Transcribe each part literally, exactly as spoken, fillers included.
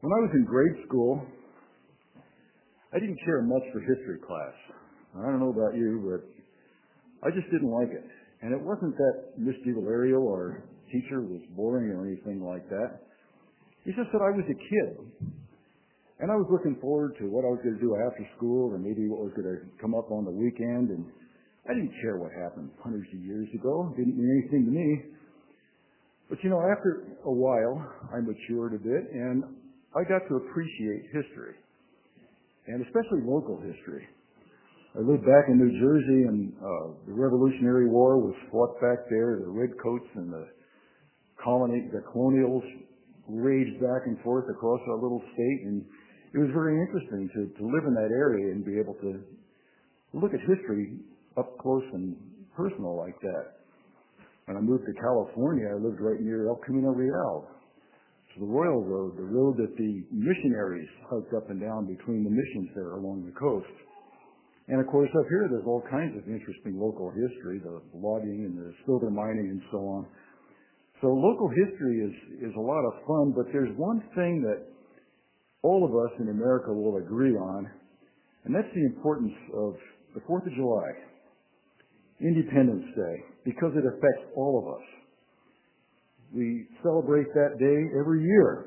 When I was in grade school, I didn't care much for history class. I don't know about you, but I just didn't like it. And it wasn't that Miss DiValerio, our teacher, was boring or anything like that. It's just that I was a kid. And I was looking forward to what I was going to do after school, or maybe what was going to come up on the weekend. And I didn't care what happened hundreds of years ago. It didn't mean anything to me. But, you know, after a while, I matured a bit, and I got to appreciate history, and especially local history. I lived back in New Jersey, and uh, the Revolutionary War was fought back there. The redcoats and the colony, the colonials raged back and forth across our little state, and it was very interesting to, to live in that area and be able to look at history up close and personal like that. When I moved to California, I lived right near El Camino Real. So the Royal Road, the road that the missionaries hiked up and down between the missions there along the coast. And of course up here there's all kinds of interesting local history, the logging and the silver mining and so on. So local history is, is a lot of fun, but there's one thing that all of us in America will agree on, and that's the importance of the fourth of July, Independence Day, because it affects all of us. We celebrate that day every year.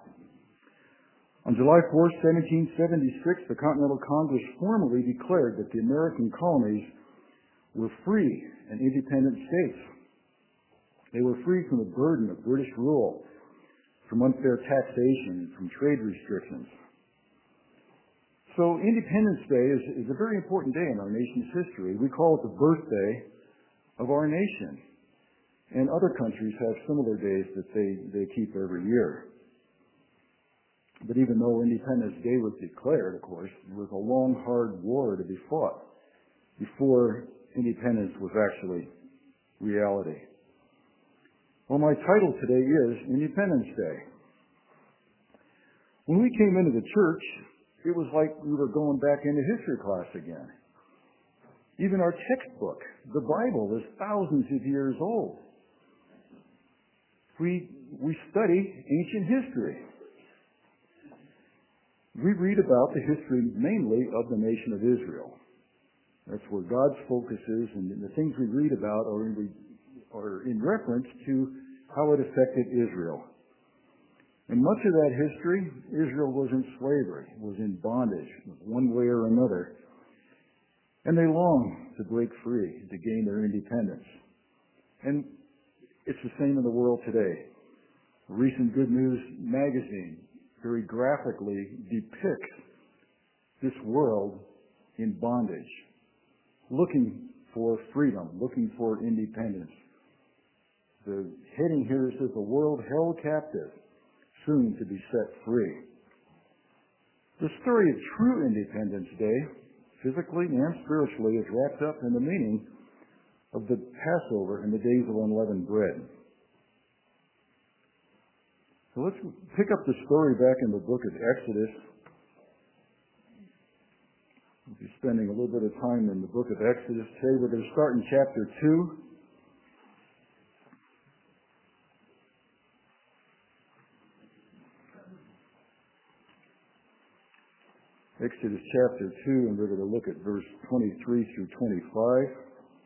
On July fourth, seventeen seventy-six, the Continental Congress formally declared that the American colonies were free and independent states. They were free from the burden of British rule, from unfair taxation, and from trade restrictions. So Independence Day is, is a very important day in our nation's history. We call it the birthday of our nation. And other countries have similar days that they, they keep every year. But even though Independence Day was declared, of course, it was a long, hard war to be fought before independence was actually reality. Well, my title today is Independence Day. When we came into the church, it was like we were going back into history class again. Even our textbook, the Bible, is thousands of years old. We, we study ancient history. We read about the history mainly of the nation of Israel. That's where God's focus is, and the things we read about are in, are in reference to how it affected Israel. In much of that history, Israel was in slavery, was in bondage, one way or another. And they longed to break free, to gain their independence. And it's the same in the world today. A recent Good News magazine very graphically depicts this world in bondage, looking for freedom, looking for independence. The heading here says, "The world held captive, soon to be set free." The story of true Independence Day, physically and spiritually, is wrapped up in the meaning of the Passover and the days of unleavened bread. So let's pick up the story back in the book of Exodus. We'll be spending a little bit of time in the book of Exodus today. We're going to start in chapter two. Exodus chapter two, and we're going to look at verse twenty-three through twenty-five.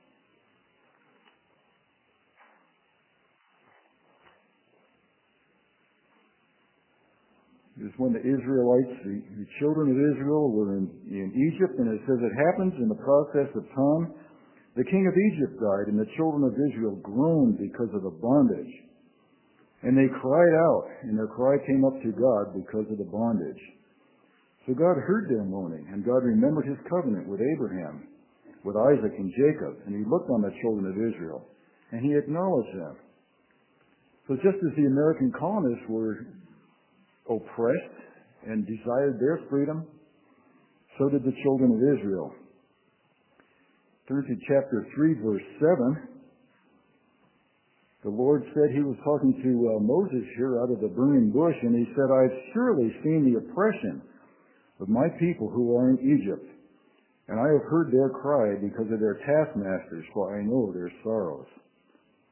It is when the Israelites, the, the children of Israel, were in, in Egypt, and it says it happens in the process of time. The king of Egypt died, and the children of Israel groaned because of the bondage. And they cried out, and their cry came up to God because of the bondage. So God heard their moaning, and God remembered his covenant with Abraham, with Isaac and Jacob, and he looked on the children of Israel, and he acknowledged them. So just as the American colonists were oppressed and desired their freedom, so did the children of Israel. Turn to chapter three, verse seven. The Lord said, he was talking to uh, Moses here out of the burning bush, and he said, "I've surely seen the oppression of my people who are in Egypt, and I have heard their cry because of their taskmasters, for I know their sorrows."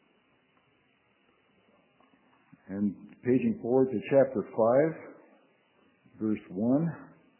And paging forward to chapter five, verse one.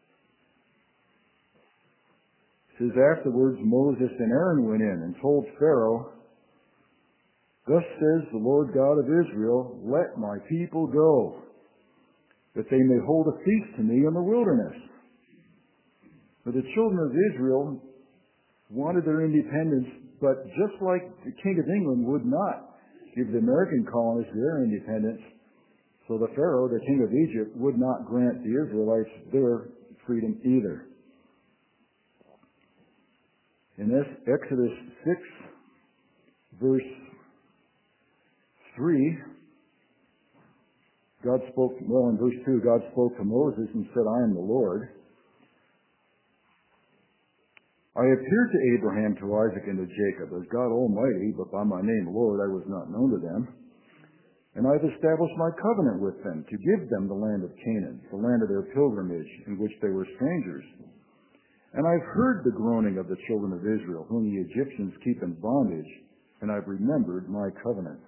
It says, afterwards Moses and Aaron went in and told Pharaoh, thus says the Lord God of Israel, let my people go, that they may hold a feast to me in the wilderness. For the children of Israel wanted their independence, but just like the King of England would not give the American colonists their independence, so the Pharaoh, the king of Egypt, would not grant the Israelites their freedom either. In this Exodus six, verse three, God spoke, well, in verse two, God spoke to Moses and said, I am the Lord. I appeared to Abraham, to Isaac, and to Jacob as God Almighty, but by my name, Lord, I was not known to them. And I have established my covenant with them to give them the land of Canaan, the land of their pilgrimage, in which they were strangers. And I've heard the groaning of the children of Israel, whom the Egyptians keep in bondage, and I've remembered my covenant.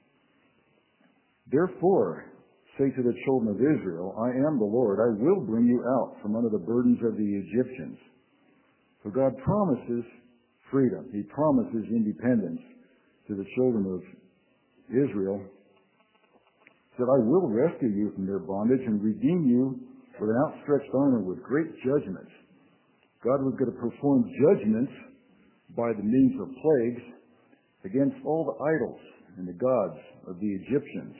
Therefore, say to the children of Israel, I am the Lord. I will bring you out from under the burdens of the Egyptians. So God promises freedom. He promises independence to the children of Israel. He said, I will rescue you from their bondage and redeem you with an outstretched arm and with great judgments. God was going to perform judgments by the means of plagues against all the idols and the gods of the Egyptians.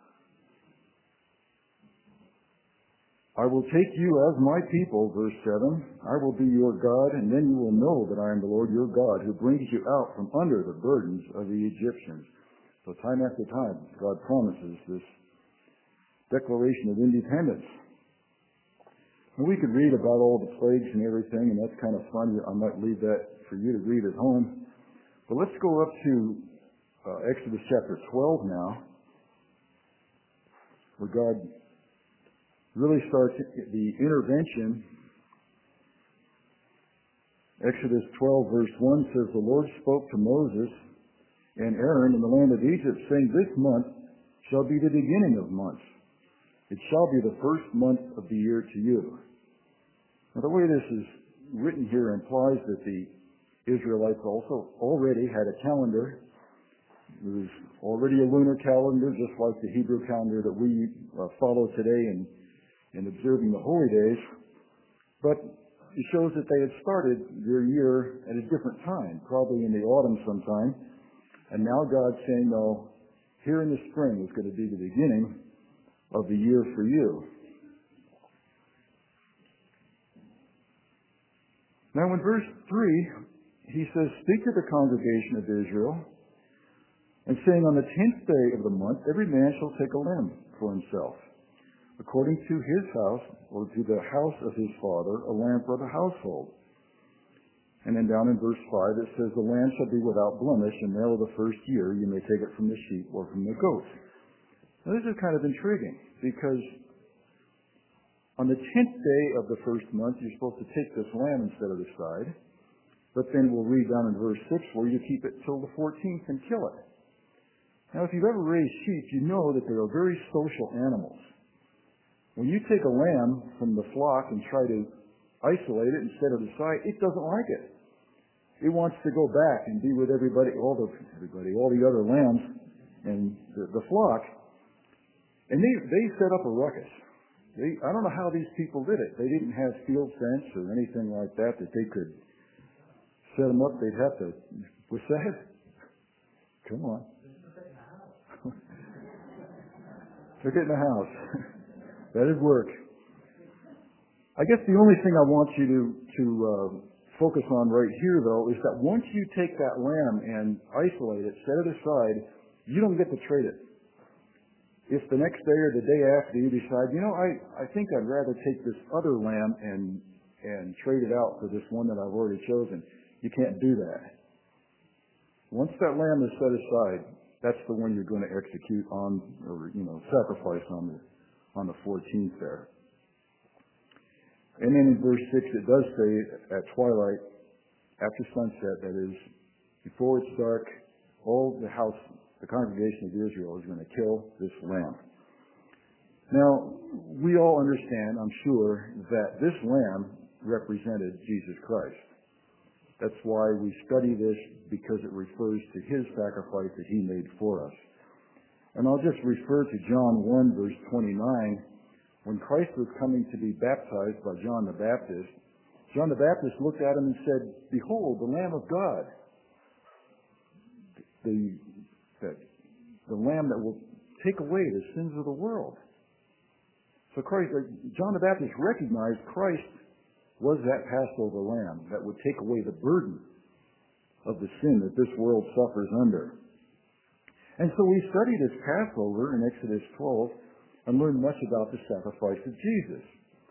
I will take you as my people, verse seven. I will be your God, and then you will know that I am the Lord your God, who brings you out from under the burdens of the Egyptians. So time after time, God promises this declaration of independence. And we could read about all the plagues and everything, and that's kind of fun. I might leave that for you to read at home. But let's go up to uh, Exodus chapter twelve now, where God really starts the intervention. Exodus twelve, verse one says, the Lord spoke to Moses and Aaron in the land of Egypt, saying, this month shall be the beginning of months. It shall be the first month of the year to you. Now, the way this is written here implies that the Israelites also already had a calendar. It was already a lunar calendar, just like the Hebrew calendar that we uh, follow today in, in observing the holy days. But it shows that they had started their year at a different time, probably in the autumn sometime. And now God's saying, no, here in the spring is going to be the beginning of the year for you. Now in verse three, he says, speak to the congregation of Israel, and saying, on the tenth day of the month, every man shall take a lamb for himself, according to his house, or to the house of his father, a lamb for the household. And then down in verse five, it says, the lamb shall be without blemish, and male of the first year, you may take it from the sheep or from the goats. Now, this is kind of intriguing, because on the tenth day of the first month, you're supposed to take this lamb and set it aside. But then we'll read down in verse six where you keep it till the fourteenth and kill it. Now, if you've ever raised sheep, you know that they are very social animals. When you take a lamb from the flock and try to isolate it and set it aside, it doesn't like it. It wants to go back and be with everybody, all the everybody, all the other lambs and the, the flock. And they, they set up a ruckus. They, I don't know how these people did it. They didn't have field fence or anything like that that they could set them up. They'd have to, what's that? Come on. Took it in the house. That is work. I guess the only thing I want you to, to uh, focus on right here, though, is that once you take that lamb and isolate it, set it aside, you don't get to trade it. If the next day or the day after you decide, you know, I, I think I'd rather take this other lamb and and trade it out for this one that I've already chosen, you can't do that. Once that lamb is set aside, that's the one you're going to execute on, or, you know, sacrifice on the on the fourteenth there. And then in verse six, it does say at twilight, after sunset, that is, before it's dark, all the house, the congregation of Israel is going to kill this lamb. Now, we all understand, I'm sure, that this lamb represented Jesus Christ. That's why we study this, because it refers to his sacrifice that he made for us. And I'll just refer to John one, verse twenty-nine. When Christ was coming to be baptized by John the Baptist, John the Baptist looked at him and said, "Behold, the Lamb of God, the, the, the Lamb that will take away the sins of the world." So Christ, John the Baptist recognized Christ was that Passover lamb that would take away the burden of the sin that this world suffers under. And so we study this Passover in Exodus twelve and learn much about the sacrifice of Jesus.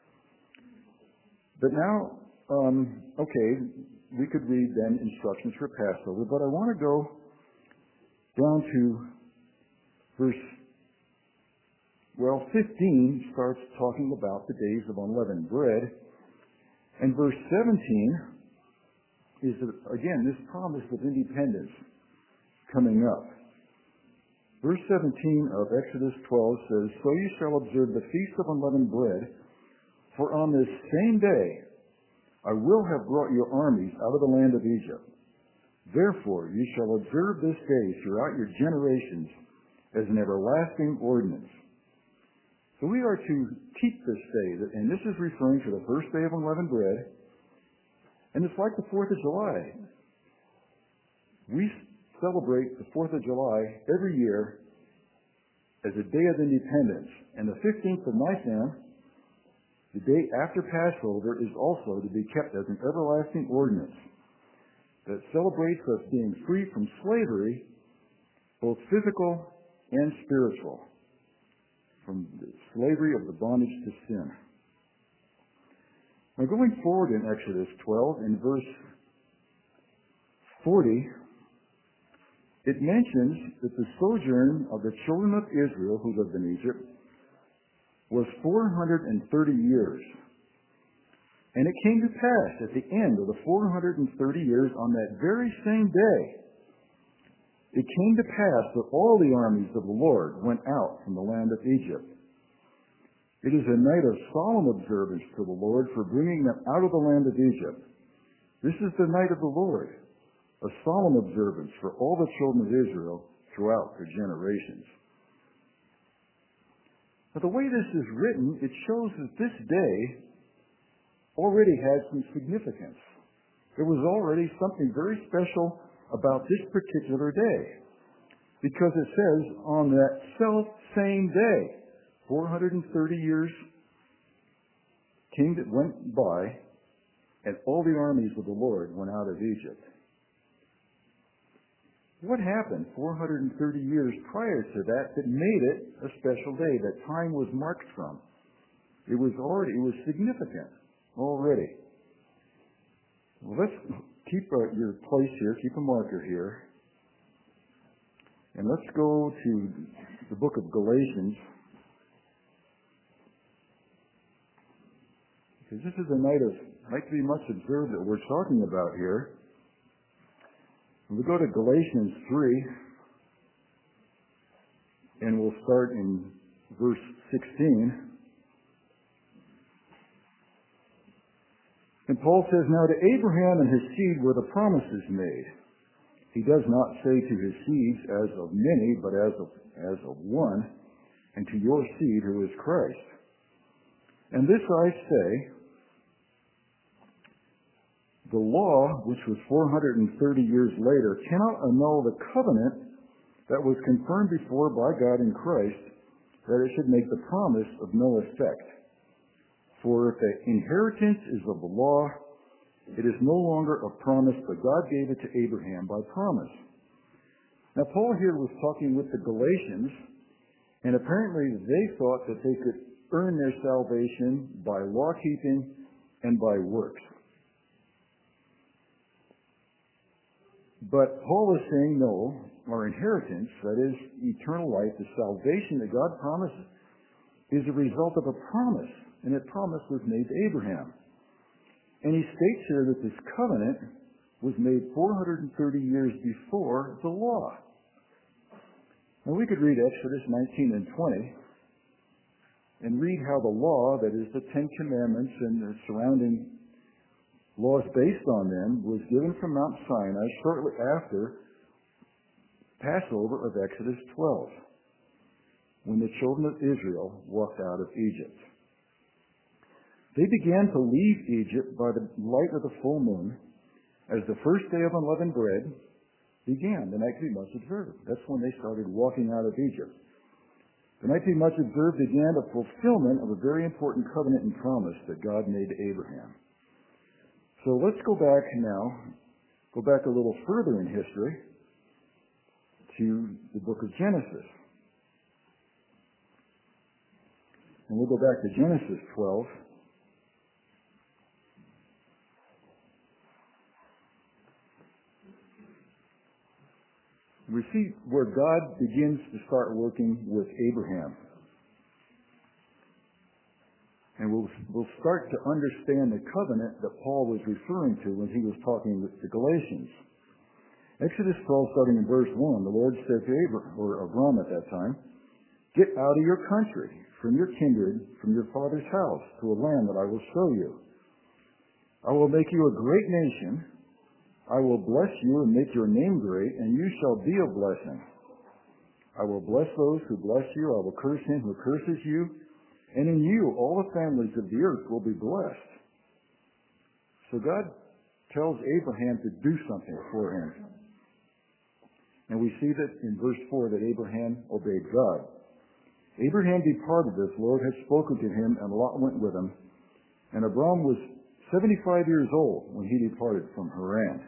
But now, um, okay, we could read then instructions for Passover, but I want to go down to verse, well, fifteen starts talking about the days of unleavened bread. And verse seventeen is, again, this promise of independence coming up. Verse seventeen of Exodus twelve says, "So you shall observe the feast of unleavened bread, for on this same day I will have brought your armies out of the land of Egypt. Therefore you shall observe this day throughout your generations as an everlasting ordinance." So we are to keep this day, and this is referring to the first day of unleavened bread, and it's like the fourth of July. We celebrate the fourth of July every year as a day of independence, and the fifteenth of Nisan, the day after Passover, is also to be kept as an everlasting ordinance that celebrates us being free from slavery, both physical and spiritual, from the slavery of the bondage to sin. Now, going forward in Exodus twelve, in verse forty, it mentions that the sojourn of the children of Israel who lived in Egypt was four hundred thirty years. And it came to pass at the end of the four hundred thirty years, on that very same day, it came to pass that all the armies of the Lord went out from the land of Egypt. It is a night of solemn observance to the Lord for bringing them out of the land of Egypt. This is the night of the Lord, a solemn observance for all the children of Israel throughout their generations. But the way this is written, it shows that this day already had some significance. There was already something very special about this particular day, because it says on that self same day, four hundred thirty years came that went by, and all the armies of the Lord went out of Egypt. What happened four hundred thirty years prior to that that made it a special day that time was marked from? It was already, it was significant already. Well, let's keep uh, your place here, keep a marker here, and let's go to the book of Galatians, because this is a night of, might be much observed that we're talking about here. We go to Galatians three, and we'll start in verse sixteen. And Paul says, "Now to Abraham and his seed were the promises made. He does not say to his seeds as of many, but as of, as of one, and to your seed who is Christ. And this I say, the law, which was four hundred thirty years later, cannot annul the covenant that was confirmed before by God in Christ, that it should make the promise of no effect. For if the inheritance is of the law, it is no longer a promise, but God gave it to Abraham by promise." Now, Paul here was talking with the Galatians, and apparently they thought that they could earn their salvation by law-keeping and by works. But Paul is saying, no, our inheritance, that is eternal life, the salvation that God promises, is a result of a promise, and that promise was made to Abraham. And he states here that this covenant was made four hundred thirty years before the law. Now we could read Exodus nineteen and twenty. and read how the law, that is the Ten Commandments and the surrounding laws based on them, was given from Mount Sinai shortly after Passover of Exodus twelve, when the children of Israel walked out of Egypt. They began to leave Egypt by the light of the full moon, as the first day of unleavened bread began, the night to be much observed. That's when they started walking out of Egypt. The night to be much observed began the fulfillment of a very important covenant and promise that God made to Abraham. So let's go back now, go back a little further in history to the book of Genesis. And we'll go back to Genesis twelve. We see where God begins to start working with Abraham. And we'll, we'll start to understand the covenant that Paul was referring to when he was talking with the Galatians. Exodus twelve, starting in verse one, the Lord said to Abraham, or Abram at that time, "Get out of your country, from your kindred, from your father's house, to a land that I will show you. I will make you a great nation. I will bless you and make your name great, and you shall be a blessing. I will bless those who bless you. I will curse him who curses you. And in you all the families of the earth will be blessed." So God tells Abraham to do something for him. And we see that in verse four that Abraham obeyed God. Abraham departed as the Lord had spoken to him, and Lot went with him. And Abram was seventy-five years old when he departed from Haran.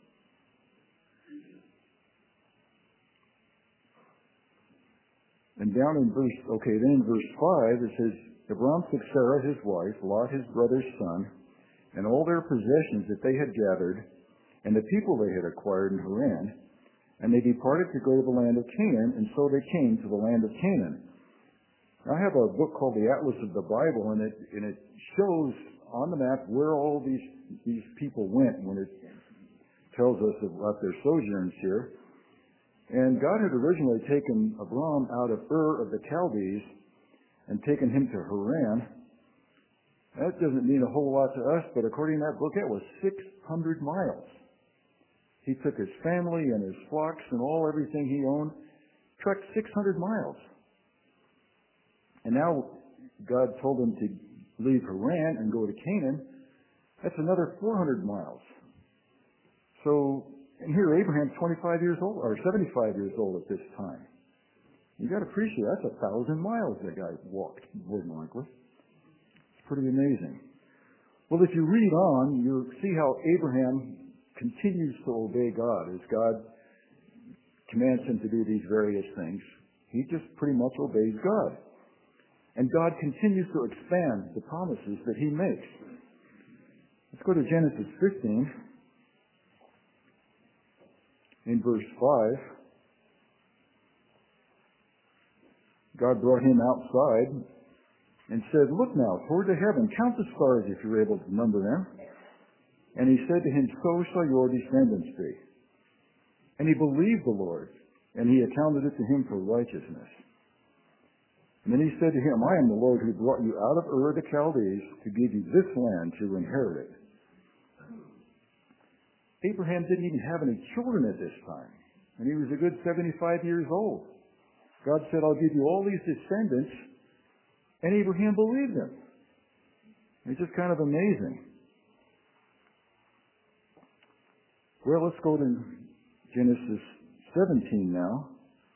And down in verse, okay, then in verse five, it says, Abram took Sarah, his wife, Lot, his brother's son, and all their possessions that they had gathered, and the people they had acquired in Haran, and they departed to go to the land of Canaan, and so they came to the land of Canaan. I have a book called the Atlas of the Bible, and it, and it shows on the map where all these, these people went when it tells us about their sojourns here. And God had originally taken Abram out of Ur of the Chaldees and taken him to Haran. That doesn't mean a whole lot to us, but according to that book, it was six hundred miles. He took his family and his flocks and all everything he owned, trekked six hundred miles. And now God told him to leave Haran and go to Canaan. That's another four hundred miles. So, and here Abraham's twenty-five years old, or seventy-five years old at this time. You got to appreciate that's a thousand miles that guy walked, more than likely. It's pretty amazing. Well, if you read on, you see how Abraham continues to obey God as God commands him to do these various things. He just pretty much obeys God. And God continues to expand the promises that he makes. Let's go to Genesis fifteen. In verse five, God brought him outside and said, "Look now toward the heaven, count the stars if you're able to number them." And he said to him, "So shall your descendants be." And he believed the Lord, and he accounted it to him for righteousness. And then he said to him, "I am the Lord who brought you out of Ur of the Chaldees to give you this land to inherit it." Abraham didn't even have any children at this time, and he was a good seventy-five years old. God said, "I'll give you all these descendants," and Abraham believed him. It's just kind of amazing. Well, let's go to Genesis seventeen now.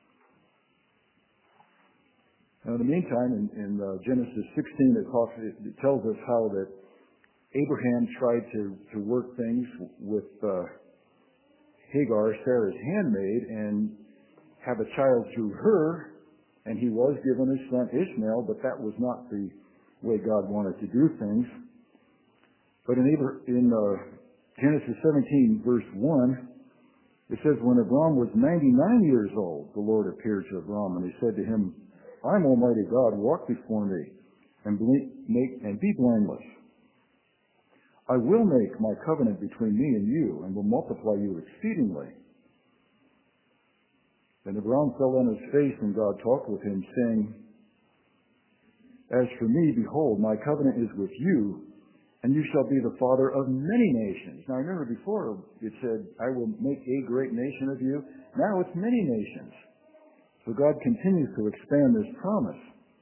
Now, in the meantime, in, in uh, Genesis sixteen, it, talks, it, it tells us how that Abraham tried to, to work things with uh, Hagar, Sarah's handmaid, and have a child through her, and he was given his son Ishmael, but that was not the way God wanted to do things. But in, in uh, Genesis seventeen, verse one, it says, "When Abram was ninety-nine years old, the Lord appeared to Abram, and he said to him, 'I'm Almighty God, walk before me, and, ble- make, and be blameless. I will make my covenant between me and you, and will multiply you exceedingly.' Then Abram fell on his face, and God talked with him, saying, As for me, behold, my covenant is with you, and you shall be the father of many nations. Now remember before it said, I will make a great nation of you. Now it's many nations. So God continues to expand this promise.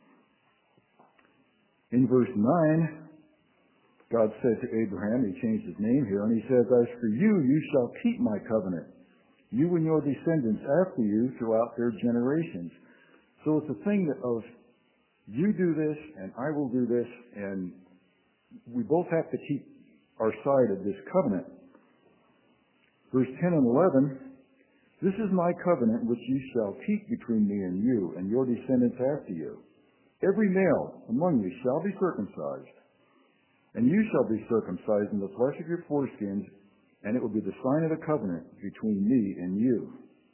In verse nine, God said to Abraham, he changed his name here, and he says, as for you, you shall keep my covenant, you and your descendants after you throughout their generations. So it's a thing of, you do this, and I will do this, and we both have to keep our side of this covenant. Verse ten and eleven, this is my covenant which you shall keep between me and you, and your descendants after you. Every male among you shall be circumcised, and you shall be circumcised in the flesh of your foreskins, and it will be the sign of the covenant between me and you.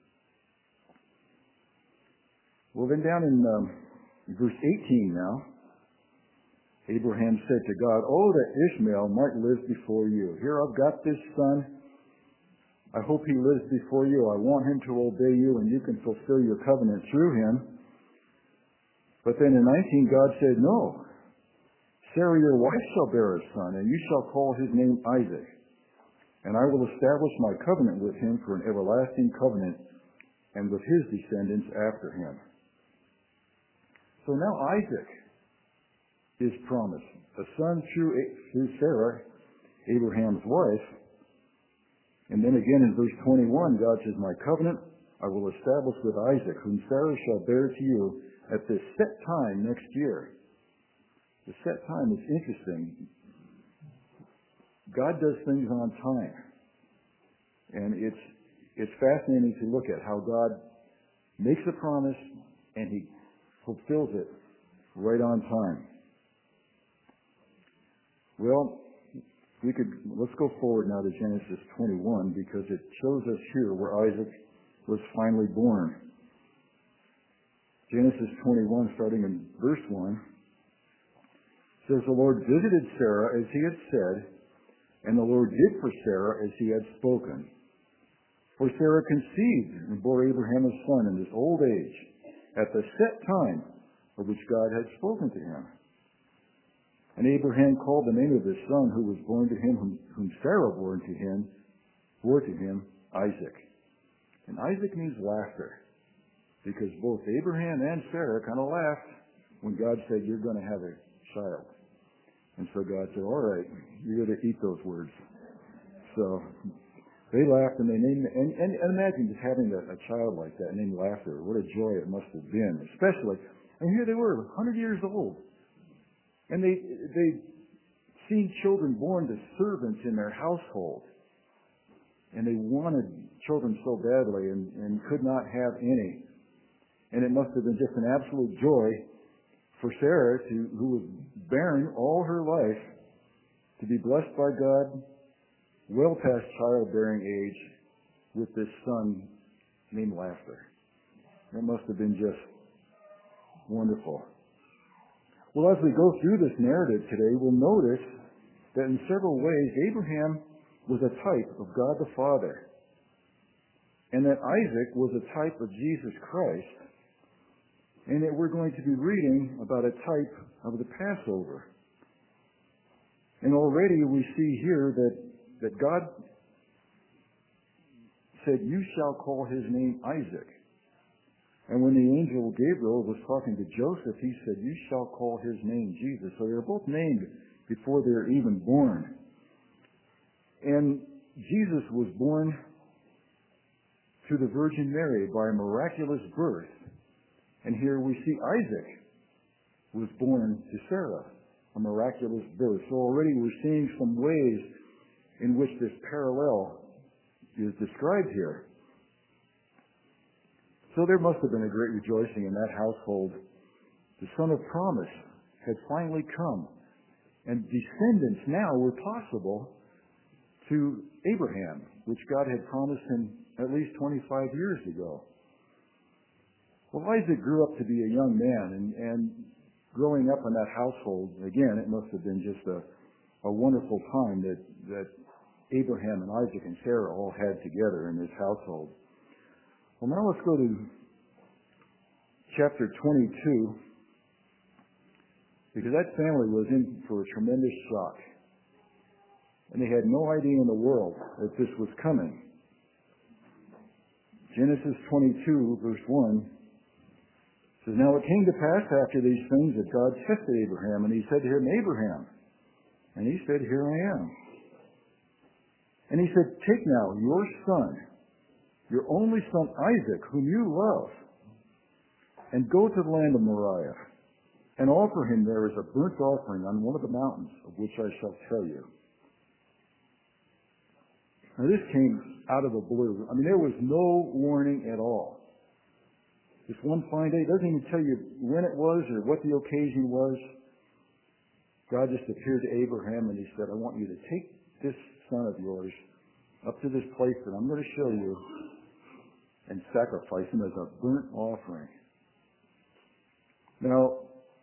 Well, then down in um, verse eighteen now, Abraham said to God, oh, that Ishmael might live before you. Here I've got this son. I hope he lives before you. I want him to obey you, and you can fulfill your covenant through him. But then in nineteen, God said, no. Sarah, your wife, shall bear a son, and you shall call his name Isaac. And I will establish my covenant with him for an everlasting covenant, and with his descendants after him. So now Isaac is promised, a son through, through Sarah, Abraham's wife. And then again in verse twenty-one, God says, my covenant I will establish with Isaac, whom Sarah shall bear to you at this set time next year. The set time is interesting. God does things on time. And it's it's fascinating to look at how God makes a promise and he fulfills it right on time. Well, we could let's go forward now to Genesis twenty-one, because it shows us here where Isaac was finally born. Genesis twenty-one, starting in verse one, says, the Lord visited Sarah as he had said, and the Lord did for Sarah as he had spoken. For Sarah conceived and bore Abraham a son in his old age, at the set time of which God had spoken to him. And Abraham called the name of his son who was born to him, whom, whom Sarah bore to him, bore to him Isaac. And Isaac means laughter, because both Abraham and Sarah kind of laughed when God said, you're going to have a child. And so God said, all right, you're going to eat those words. So they laughed, and they named, and, and, and imagine just having a, a child like that named Laughter. What a joy it must have been, especially, and here they were, one hundred years old. And they, they'd seen children born to servants in their household. And they wanted children so badly and, and could not have any. And it must have been just an absolute joy for Sarah, to, who was barren all her life, to be blessed by God, well past childbearing age, with this son named Laughter. That must have been just wonderful. Well, as we go through this narrative today, we'll notice that in several ways, Abraham was a type of God the Father, and that Isaac was a type of Jesus Christ, and that we're going to be reading about a type of the Passover. And already we see here that, that God said, you shall call his name Isaac. And when the angel Gabriel was talking to Joseph, he said, you shall call his name Jesus. So they're both named before they're even born. And Jesus was born to the Virgin Mary by a miraculous birth. And here we see Isaac was born to Sarah, a miraculous birth. So already we're seeing some ways in which this parallel is described here. So there must have been a great rejoicing in that household. The son of promise had finally come, and descendants now were possible to Abraham, which God had promised him at least twenty-five years ago. Well, Isaac grew up to be a young man, and, and growing up in that household, again, it must have been just a, a wonderful time that, that Abraham and Isaac and Sarah all had together in this household. Well, now let's go to chapter twenty-two. because that family was in for a tremendous shock. And they had no idea in the world that this was coming. Genesis twenty-two, verse one, says, "Now it came to pass after these things that God tested Abraham, and he said to him, Abraham. And he said, Here I am. And he said, Take now your son, your only son Isaac, whom you love, and go to the land of Moriah, and offer him there as a burnt offering on one of the mountains of which I shall tell you." Now this came out of the blue. I mean, there was no warning at all. This one fine day, it doesn't even tell you when it was or what the occasion was. God just appeared to Abraham and he said, "I want you to take this son of yours up to this place that I'm going to show you and sacrifice him as a burnt offering." Now,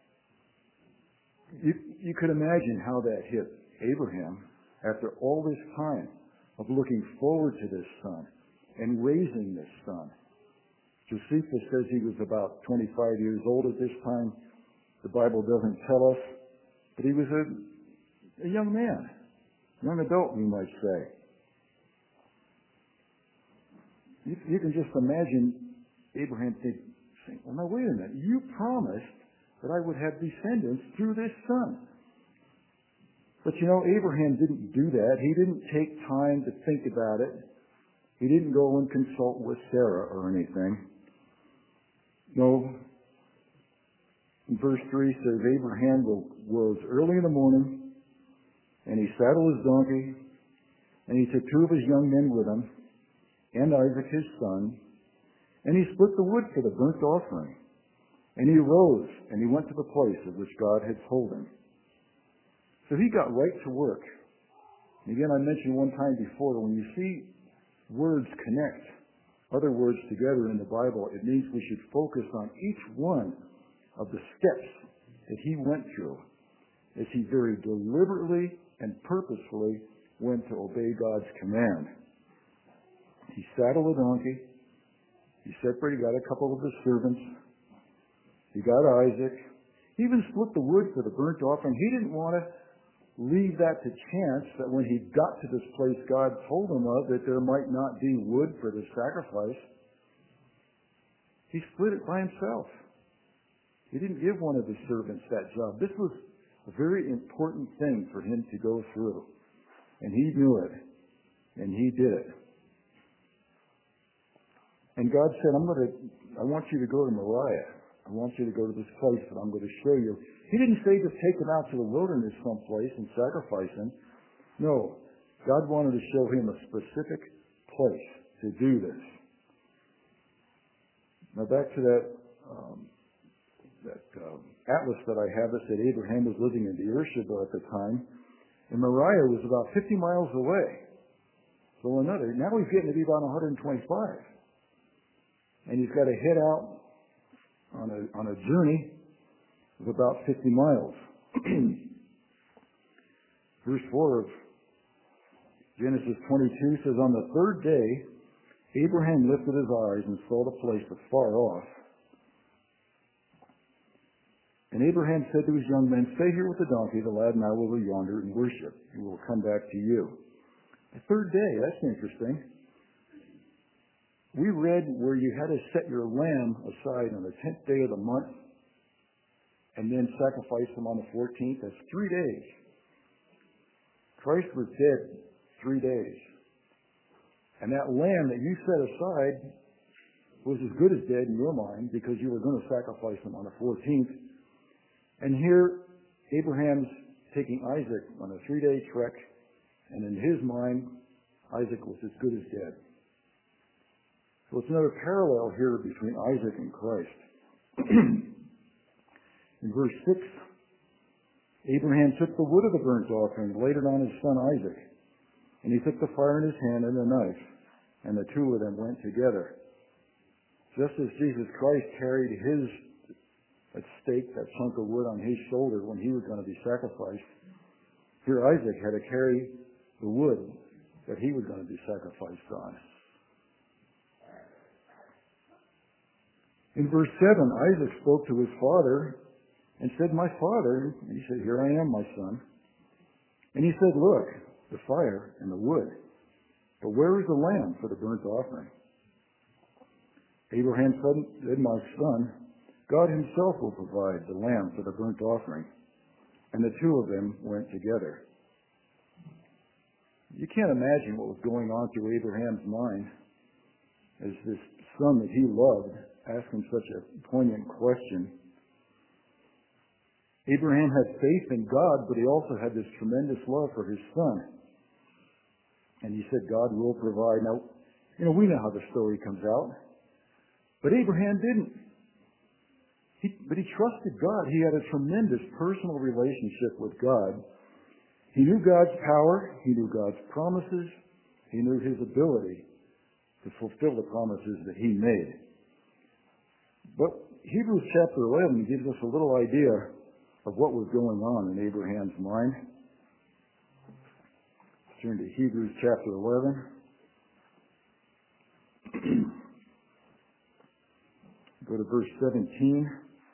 you, you could imagine how that hit Abraham after all this time of looking forward to this son and raising this son. Josephus says he was about twenty-five years old at this time. The Bible doesn't tell us, but he was a, a young man, young adult, we might say. You, you can just imagine Abraham saying, "Well, now wait a minute, you promised that I would have descendants through this son." But you know, Abraham didn't do that. He didn't take time to think about it. He didn't go and consult with Sarah or anything. No. In verse three says, Abraham rose early in the morning, and he saddled his donkey, and he took two of his young men with him, and Isaac his son, and he split the wood for the burnt offering. And he rose, and he went to the place of which God had told him. So he got right to work. And again, I mentioned one time before, when you see words connect other words together in the Bible, it means we should focus on each one of the steps that he went through as he very deliberately and purposefully went to obey God's command. He saddled a donkey. He separated, he got a couple of his servants. He got Isaac. He even split the wood for the burnt offering. He didn't want to leave that to chance that when he got to this place God told him of, that there might not be wood for the sacrifice. He split it by himself. He didn't give one of his servants that job. This was a very important thing for him to go through. And he knew it. And he did it. And God said, I'm going to, I want you to go to Moriah. I want you to go to this place that I'm going to show you. He didn't say to take him out to the wilderness someplace and sacrifice him. No. God wanted to show him a specific place to do this. Now back to that um, that um, atlas that I have that said Abraham was living in Beersheba at the time. And Moriah was about fifty miles away. So another, now he's getting to be about one hundred twenty-five. And he's got to head out on a, on a journey of about fifty miles. Verse four of Genesis twenty-two says, On the third day, Abraham lifted his eyes and saw the place afar off. And Abraham said to his young men, Stay here with the donkey, the lad and I will go yonder and worship, and we'll come back to you. The third day, that's interesting. We read where you had to set your lamb aside on the tenth day of the month and then sacrifice him on the fourteenth. That's three days. Christ was dead three days. And that lamb that you set aside was as good as dead in your mind because you were going to sacrifice him on the fourteenth. And here, Abraham's taking Isaac on a three-day trek, and in his mind, Isaac was as good as dead. So it's another parallel here between Isaac and Christ. In verse six, Abraham took the wood of the burnt offering and laid it on his son Isaac. And he took the fire in his hand and the knife, and the two of them went together. Just as Jesus Christ carried his that stake, that chunk of wood on his shoulder when he was going to be sacrificed, here Isaac had to carry the wood that he was going to be sacrificed on. In verse seven, Isaac spoke to his father and said, "My father," and he said, "Here I am, my son." And he said, "Look, the fire and the wood, but where is the lamb for the burnt offering?" Abraham said, "My son, God himself will provide the lamb for the burnt offering." And the two of them went together. You can't imagine what was going on through Abraham's mind as this son that he loved asked him such a poignant question. Abraham had faith in God, but he also had this tremendous love for his son. And he said, "God will provide." Now, you know, we know how the story comes out. But Abraham didn't. He, but he trusted God. He had a tremendous personal relationship with God. He knew God's power. He knew God's promises. He knew his ability to fulfill the promises that he made. But Hebrews chapter eleven gives us a little idea of what was going on in Abraham's mind. Let's turn to Hebrews chapter eleven. Go to verse seventeen.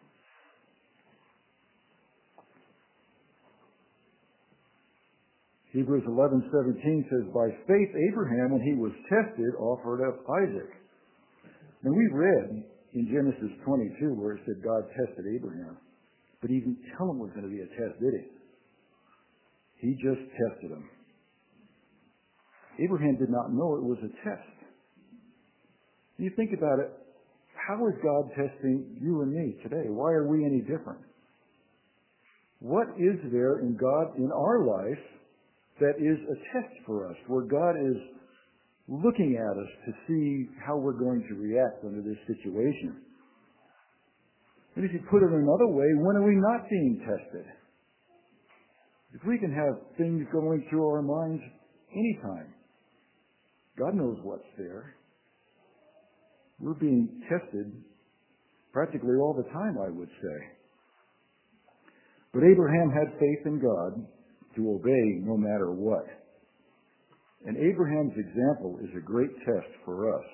Hebrews eleven seventeen says, "By faith Abraham, when he was tested, offered up Isaac." Now we read in Genesis twenty-two where it said God tested Abraham. But he didn't tell him it was going to be a test, did he? He just tested him. Abraham did not know it was a test. You think about it, how is God testing you and me today? Why are we any different? What is there in God, in our life, that is a test for us, where God is looking at us to see how we're going to react under this situation? And if you put it another way, when are we not being tested? If we can have things going through our minds anytime, God knows what's there. We're being tested practically all the time, I would say. But Abraham had faith in God to obey no matter what. And Abraham's example is a great test for us.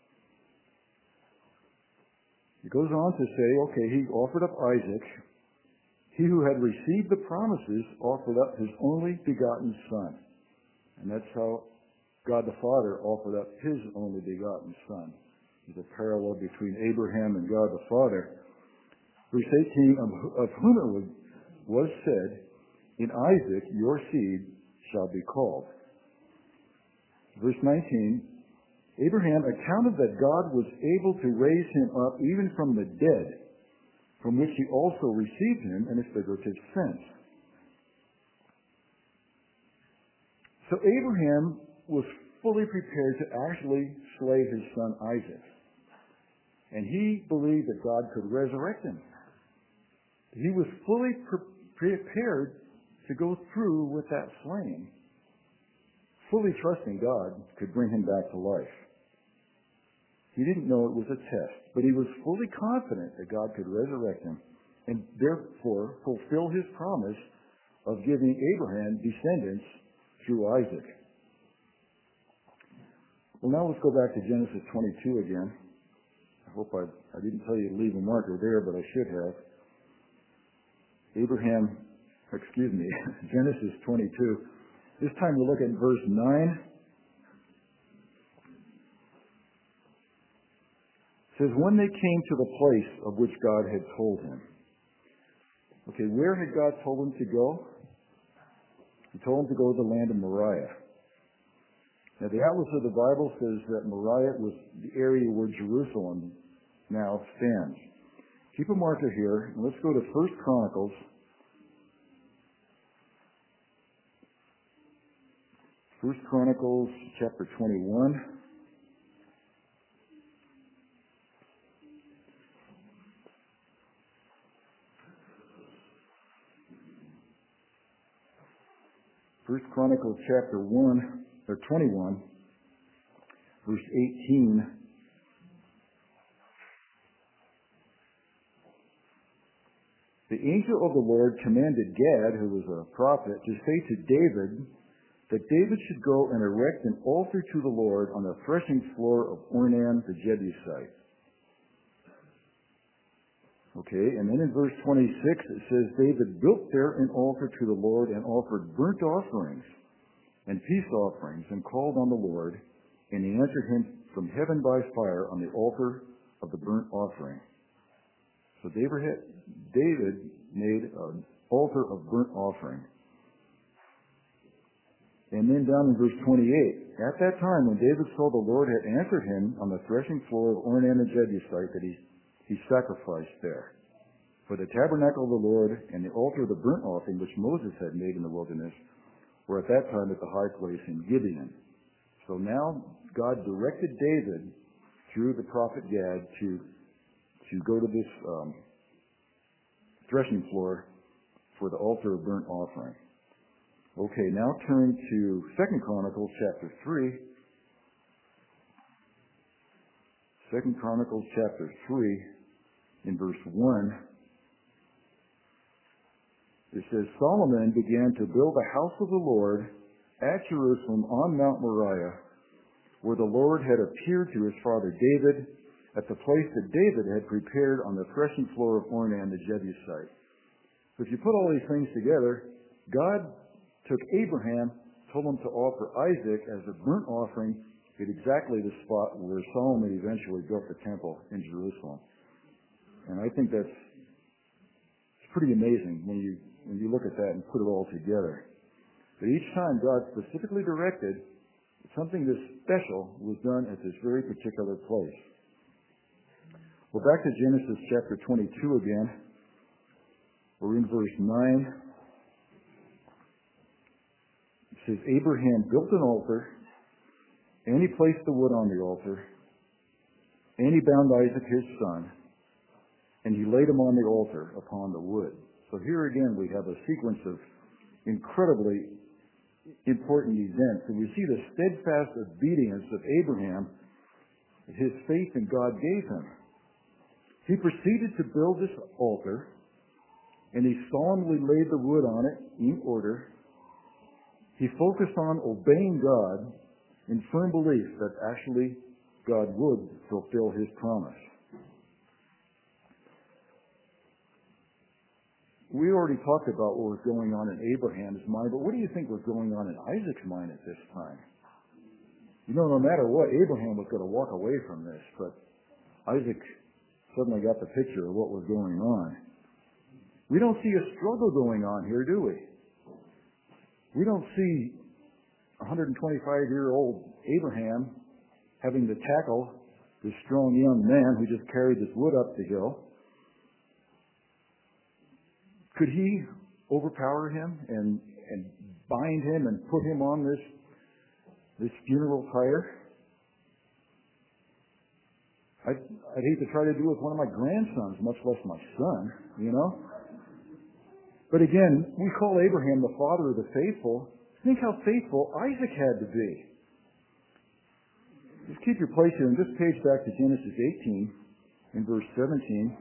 He goes on to say, okay, he offered up Isaac. He who had received the promises offered up his only begotten son. And that's how God the Father offered up his only begotten son. There's a parallel between Abraham and God the Father. Verse eighteen, of whom it was, was said, "In Isaac your seed shall be called." Verse nineteen, Abraham accounted that God was able to raise him up even from the dead, from which he also received him in a figurative sense. So Abraham was fully prepared to actually slay his son Isaac. And he believed that God could resurrect him. He was fully pre- prepared to go through with that slaying, fully trusting God could bring him back to life. He didn't know it was a test, but he was fully confident that God could resurrect him and therefore fulfill his promise of giving Abraham descendants through Isaac. Well, now let's go back to Genesis twenty-two again. I hope I, I didn't tell you to leave a marker there, but I should have. Abraham, excuse me, Genesis twenty-two. This time we look at verse nine. It says, when they came to the place of which God had told him. Okay, where had God told him to go? He told him to go to the land of Moriah. Now, the Atlas of the Bible says that Moriah was the area where Jerusalem now stands. Keep a marker here, and let's go to First Chronicles. First Chronicles chapter twenty-one. First Chronicles chapter one, or twenty-one, verse eighteen. The angel of the Lord commanded Gad, who was a prophet, to say to David that David should go and erect an altar to the Lord on the threshing floor of Ornan the Jebusite. Okay, and then in verse twenty-six it says, David built there an altar to the Lord and offered burnt offerings and peace offerings and called on the Lord, and he answered him from heaven by fire on the altar of the burnt offering. So David, had, David made an altar of burnt offering. And then down in verse twenty-eight, at that time when David saw the Lord had answered him on the threshing floor of Ornan the Jebusite, that he, he sacrificed there. For the tabernacle of the Lord and the altar of the burnt offering which Moses had made in the wilderness were at that time at the high place in Gibeon. So now God directed David through the prophet Gad to, to go to this um, threshing floor for the altar of burnt offering. Okay, now turn to Second Chronicles chapter three. Second Chronicles chapter three, in verse one. It says, Solomon began to build the house of the Lord at Jerusalem on Mount Moriah, where the Lord had appeared to his father David, at the place that David had prepared on the threshing floor of Ornan the Jebusite. So if you put all these things together, God took Abraham, told him to offer Isaac as a burnt offering at exactly the spot where Solomon eventually built the temple in Jerusalem. And I think that's it's pretty amazing when you when you look at that and put it all together. But each time God specifically directed something this special was done at this very particular place. Well, back to Genesis chapter twenty-two again. We're in verse nine. It says, Abraham built an altar, and he placed the wood on the altar, and he bound Isaac his son, and he laid him on the altar upon the wood. So here again we have a sequence of incredibly important events, and we see the steadfast obedience of Abraham, his faith in God gave him. He proceeded to build this altar, and he solemnly laid the wood on it in order. He focused on obeying God in firm belief that actually God would fulfill his promise. We already talked about what was going on in Abraham's mind, but what do you think was going on in Isaac's mind at this time? You know, no matter what, Abraham was going to walk away from this, but Isaac suddenly got the picture of what was going on. We don't see a struggle going on here, do we? We don't see a one hundred twenty-five-year-old Abraham having to tackle this strong young man who just carried this wood up the hill. Could he overpower him and, and bind him and put him on this, this funeral pyre? I'd, I'd hate to try to do it with one of my grandsons, much less my son, you know? But again, we call Abraham the father of the faithful. Think how faithful Isaac had to be. Just keep your place here and just page back to Genesis eighteen in verse seventeen.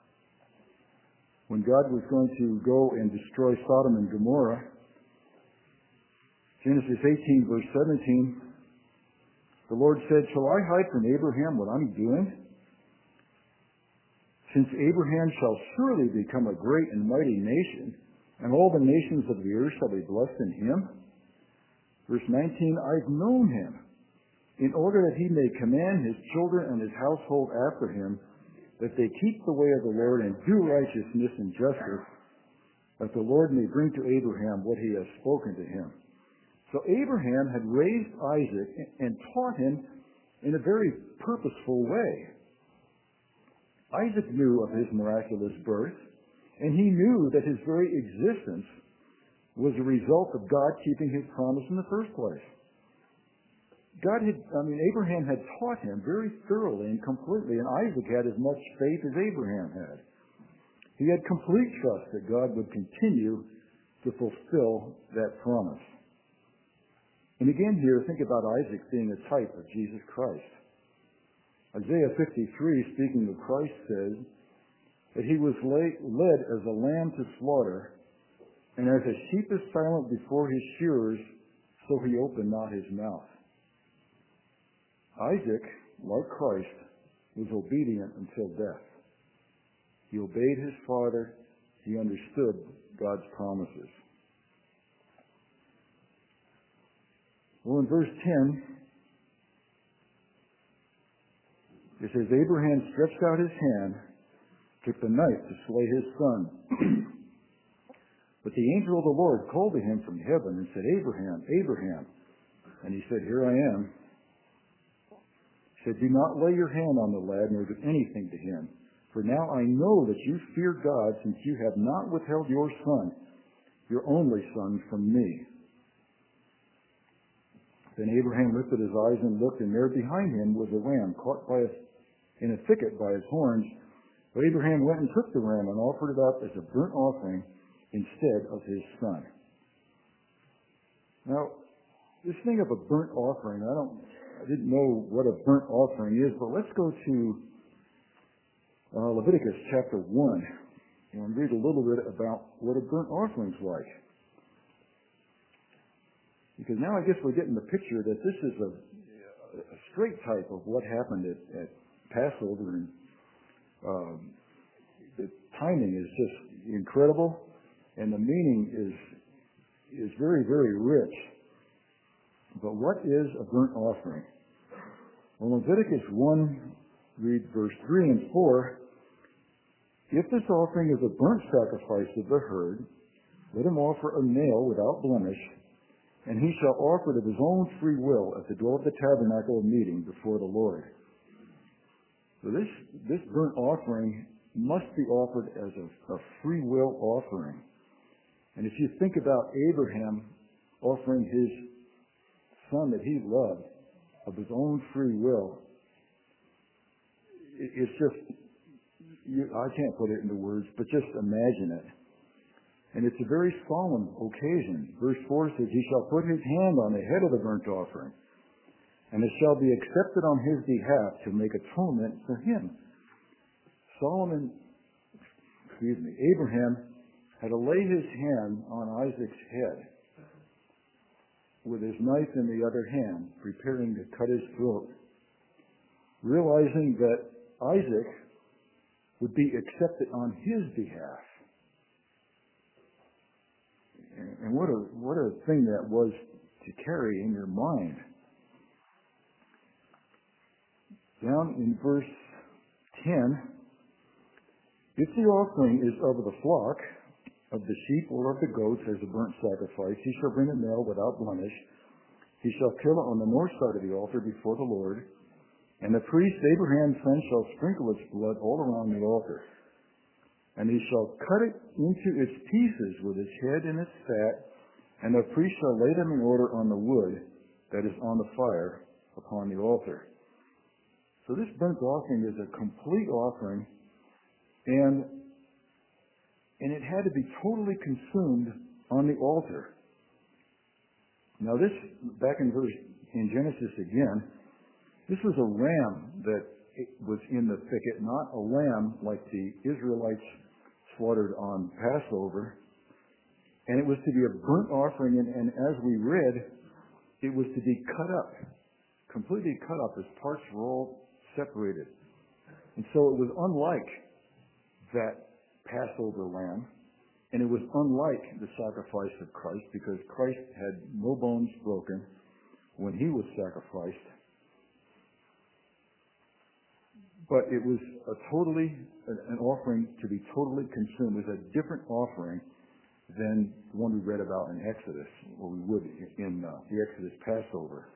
When God was going to go and destroy Sodom and Gomorrah. Genesis eighteen verse seventeen. The Lord said, shall I hide from Abraham what I'm doing? Since Abraham shall surely become a great and mighty nation, and all the nations of the earth shall be blessed in him. Verse nineteen, I've known him, in order that he may command his children and his household after him, that they keep the way of the Lord and do righteousness and justice, that the Lord may bring to Abraham what he has spoken to him. So Abraham had raised Isaac and taught him in a very purposeful way. Isaac knew of his miraculous birth, and he knew that his very existence was a result of God keeping his promise in the first place. God had, I mean, Abraham had taught him very thoroughly and completely, and Isaac had as much faith as Abraham had. He had complete trust that God would continue to fulfill that promise. And again here, think about Isaac being a type of Jesus Christ. Isaiah fifty-three, speaking of Christ, says that he was led as a lamb to slaughter, and as a sheep is silent before his shearers, so he opened not his mouth. Isaac, like Christ, was obedient until death. He obeyed his father. He understood God's promises. Well, in verse ten, it says, Abraham stretched out his hand, took the knife to slay his son. But the angel of the Lord called to him from heaven and said, Abraham, Abraham. And he said, Here I am. He said, Do not lay your hand on the lad, nor do anything to him. For now I know that you fear God, since you have not withheld your son, your only son, from me. Then Abraham lifted his eyes and looked, and there behind him was a ram caught by a, in a thicket by his horns. But Abraham went and took the ram and offered it up as a burnt offering instead of his son. Now, this thing of a burnt offering, I don't, I didn't know what a burnt offering is, but let's go to uh, Leviticus chapter one and read a little bit about what a burnt offering's like. Because now I guess we're getting the picture that this is a, a straight type of what happened at, at Passover, and um, the timing is just incredible. And the meaning is is very, very rich. But what is a burnt offering? Well, Leviticus one, read verse three and four. If this offering is a burnt sacrifice of the herd, let him offer a male without blemish, and he shall offer it of his own free will at the door of the tabernacle of meeting before the Lord. So this, this burnt offering must be offered as a, a free will offering. And if you think about Abraham offering his son that he loved of his own free will, it, it's just, you, I can't put it into words, but just imagine it. And it's a very solemn occasion. Verse four says, He shall put his hand on the head of the burnt offering, and it shall be accepted on his behalf to make atonement for him. Solomon, excuse me, Abraham had to lay his hand on Isaac's head with his knife in the other hand, preparing to cut his throat, realizing that Isaac would be accepted on his behalf. And what a, what a thing that was to carry in your mind. Down in verse ten, if the offering is of the flock, of the sheep or of the goats as a burnt sacrifice, he shall bring a male without blemish. He shall kill it on the north side of the altar before the Lord. And the priest, Abraham's son, shall sprinkle its blood all around the altar. And he shall cut it into its pieces with its head and its fat, and the priest shall lay them in order on the wood that is on the fire upon the altar. So this burnt offering is a complete offering, and and it had to be totally consumed on the altar. Now this, back in verse, in Genesis again, this was a ram that was in the thicket, not a lamb like the Israelites slaughtered on Passover. And it was to be a burnt offering, and, and as we read, it was to be cut up, completely cut up. Its parts were all separated. And so it was unlike that Passover lamb, and it was unlike the sacrifice of Christ, because Christ had no bones broken when he was sacrificed. But it was a totally, an offering to be totally consumed. It was a different offering than the one we read about in Exodus, or we would in uh, the Exodus Passover.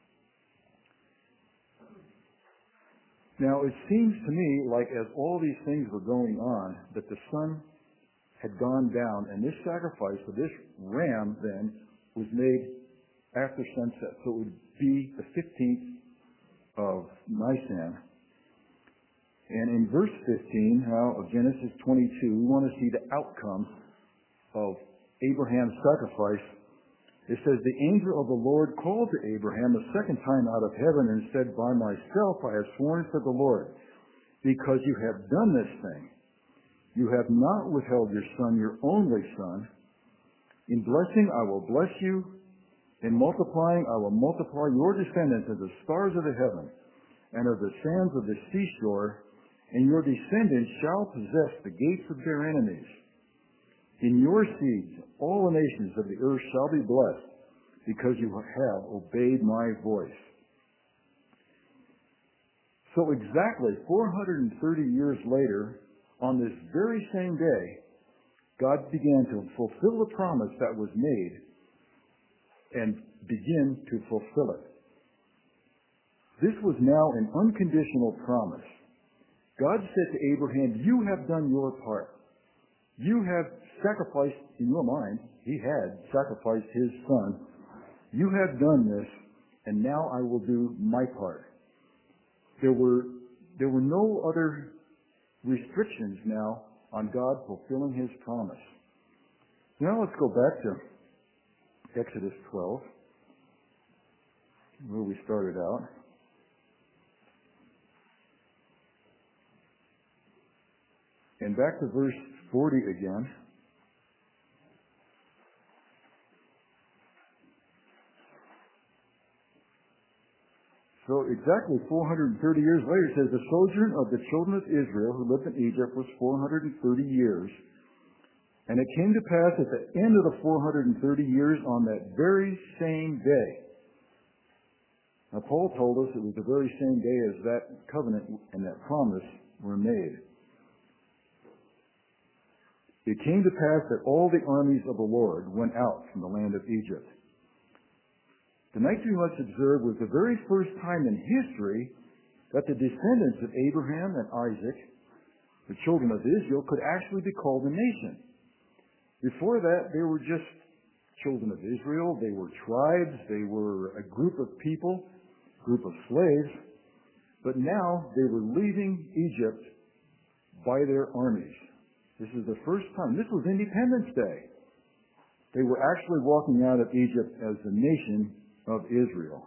Now, it seems to me like as all these things were going on, that the sun had gone down, and this sacrifice of this ram then was made after sunset. So it would be the fifteenth of Nisan. And in verse fifteen now of Genesis twenty-two, we want to see the outcome of Abraham's sacrifice. It says, the angel of the Lord called to Abraham a second time out of heaven and said, by myself I have sworn to the Lord, because you have done this thing. You have not withheld your son, your only son. In blessing I will bless you. In multiplying I will multiply your descendants as the stars of the heaven and as the sands of the seashore, and your descendants shall possess the gates of their enemies. In your seeds all the nations of the earth shall be blessed, because you have obeyed my voice. So exactly four hundred thirty years later, on this very same day, God began to fulfill the promise that was made and begin to fulfill it. This was now an unconditional promise. God said to Abraham, you have done your part. You have sacrificed, in your mind, he had sacrificed his son. You have done this, and now I will do my part. There were, there were no other restrictions now on God fulfilling his promise. Now let's go back to Exodus twelve, where we started out. And back to verse forty again. So exactly four hundred thirty years later, it says, the sojourn of the children of Israel who lived in Egypt was four hundred thirty years. And it came to pass at the end of the four hundred thirty years on that very same day. Now Paul told us it was the very same day as that covenant and that promise were made. It came to pass that all the armies of the Lord went out from the land of Egypt. Tonight we must observe was the very first time in history that the descendants of Abraham and Isaac, the children of Israel, could actually be called a nation. Before that, they were just children of Israel. They were tribes. They were a group of people, a group of slaves. But now they were leaving Egypt by their armies. This is the first time. This was Independence Day. They were actually walking out of Egypt as the nation of Israel.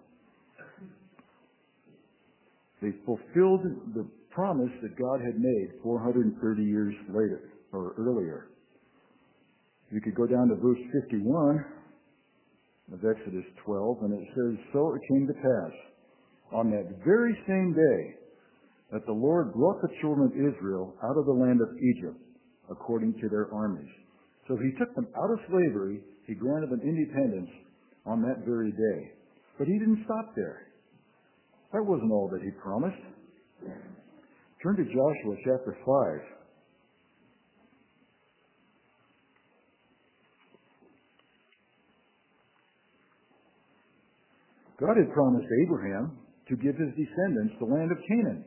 They fulfilled the promise that God had made four hundred thirty years later, or earlier. You could go down to verse fifty-one of Exodus twelve, and it says, so it came to pass on that very same day that the Lord brought the children of Israel out of the land of Egypt according to their armies. So he took them out of slavery. He granted them independence on that very day. But he didn't stop there. That wasn't all that he promised. Turn to Joshua chapter five. God had promised Abraham to give his descendants the land of Canaan.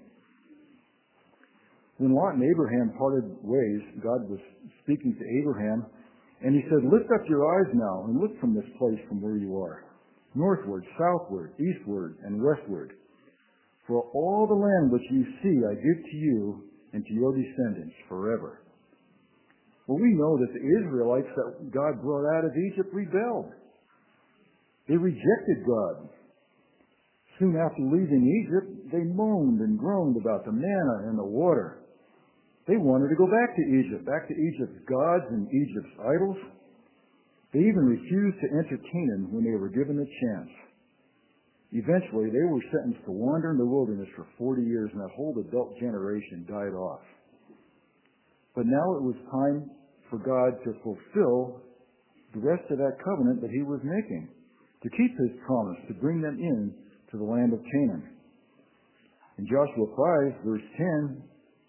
When Lot and Abraham parted ways, God was speaking to Abraham, and he said, lift up your eyes now and look from this place from where you are, northward, southward, eastward, and westward. For all the land which you see I give to you and to your descendants forever. Well, we know that the Israelites that God brought out of Egypt rebelled. They rejected God. Soon after leaving Egypt, they moaned and groaned about the manna and the water. They wanted to go back to Egypt, back to Egypt's gods and Egypt's idols. They even refused to enter Canaan when they were given a chance. Eventually, they were sentenced to wander in the wilderness for forty years, and that whole adult generation died off. But now it was time for God to fulfill the rest of that covenant that he was making, to keep his promise, to bring them in to the land of Canaan. In Joshua five, verse ten,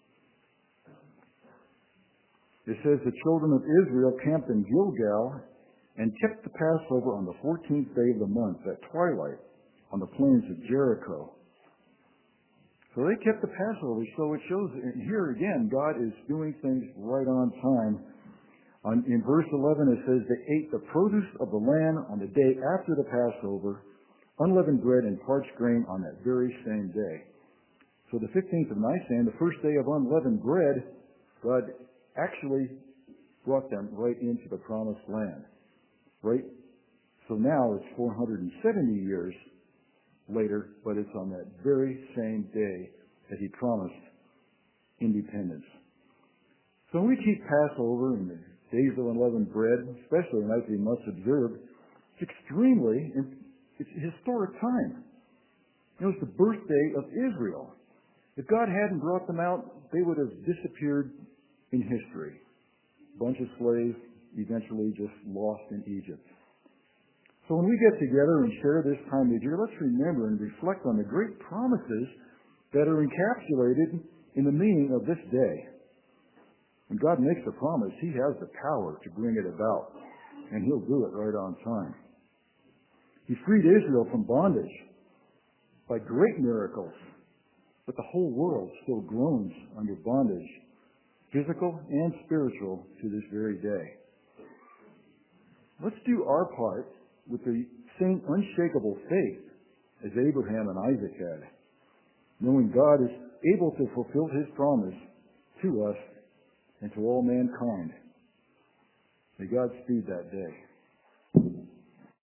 it says, the children of Israel camped in Gilgal and kept the Passover on the fourteenth day of the month at twilight on the plains of Jericho. So they kept the Passover, so it shows, and here again, God is doing things right on time. On, in verse eleven, it says, they ate the produce of the land on the day after the Passover, unleavened bread and parched grain on that very same day. So the fifteenth of Nisan, the first day of unleavened bread, God actually brought them right into the promised land. Right? So now it's four hundred seventy years later, but it's on that very same day that he promised independence. So when we keep Passover and the days of unleavened bread, especially as we must observe, it's extremely, it's a historic time. It was the birthday of Israel. If God hadn't brought them out, they would have disappeared in history. A bunch of slaves eventually just lost in Egypt. So when we get together and share this time of year, let's remember and reflect on the great promises that are encapsulated in the meaning of this day. When God makes a promise, He has the power to bring it about, and He'll do it right on time. He freed Israel from bondage by great miracles, but the whole world still groans under bondage, physical and spiritual, to this very day. Let's do our part with the same unshakable faith as Abraham and Isaac had, knowing God is able to fulfill His promise to us and to all mankind. May God speed that day.